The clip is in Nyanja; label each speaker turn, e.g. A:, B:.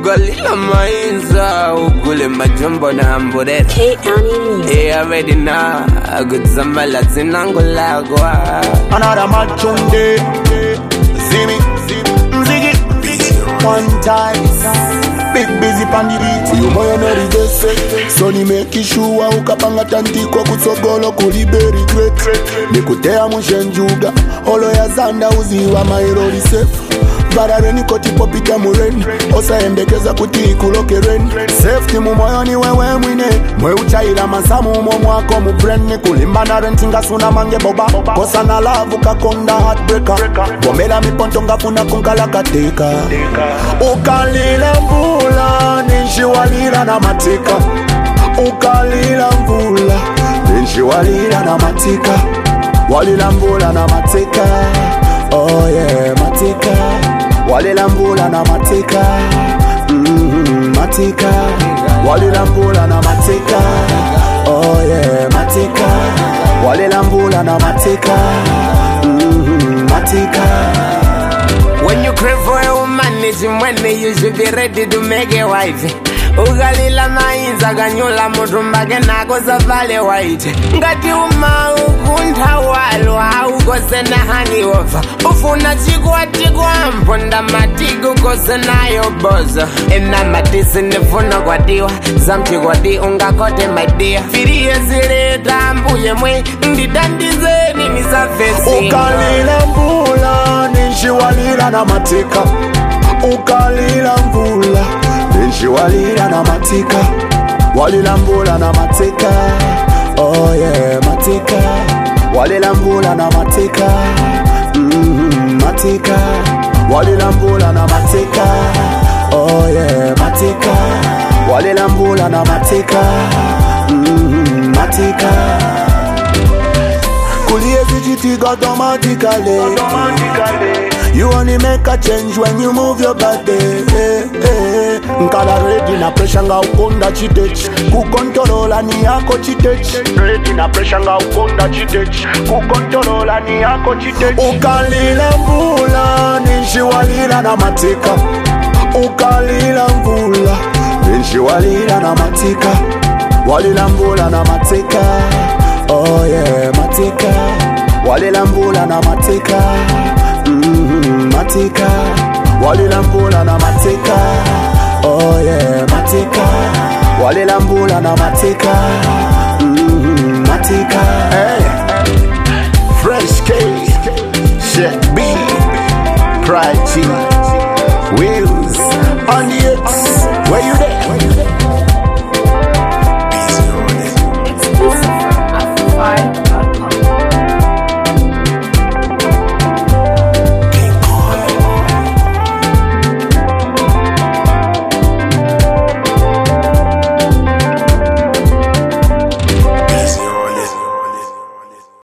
A: Ugalila mainza, ugule majumbo na hamburera. Hey, already now, a good zambala zinangulagwa.
B: Another machunde, Zimi, Ziggy, one time. Big busy pan the beat. You moyo no reverse. Sonny make sure ukapanga tandikwa kutsogolo kuliberi great. Nikutea mushenjuga, holo ya zanda uziwa mairoli safe. Barareni koti popita mureni, osa embekeza kuti kulokereni. Safety mu moyo ni wewe mwine, mwe uchaila masamu mo mwako mu brain. Kulimba na rentinga suna mange boba, kosa na love kakonda heartbreaker. Bomela miponto ngafuna kunkala kateka. Ukalila mvula, ninshi walila na matika. Ukalila mvula, ninshi walila na matika. Walila mvula na matika. Oh yeah, matika. Walila mvula na matika. Matika. Walila mvula na matika. Oh yeah, matika. Walila mvula na matika. Matika.
A: When you crave for a woman, it's when you should be ready to make a wife. Ugalila mainza ganyula mutumbake nako zavale white. Ngati uma ukunta walwa ukose na hangover. Ufuna chikwa mponda matiku kose nayo boza. Ena matisi nifuna kwa diwa, zamchi kwa di ungakote my dear. Firie zile tambuye mwe, ndidandizeni misafesi.
B: Ukalila mbula, ninshi walila na matika. Ukalila mvula, ninshi walila na matika. Walila mvula na matika. Oh yeah, matika. Walila mvula na matika. Matika. Walila mvula na matika. Oh yeah, matika. Walila mvula na matika. Matika. Kulie vijiti automatically. You only make a change when you move your body. Nkala ready na pressure nga ukonda chitech. Kukontrola ni yako chitech. Ready na pressure nga ukonda chitech. Kukontrola ni yako chitech. Ukalila mvula, ninshi walila na matika. Ukalila mvula, ninshi walila na matika. Walila mvula na matika. Oh yeah, matika. Walila mvula na matika. Matika. Walila mvula na matika.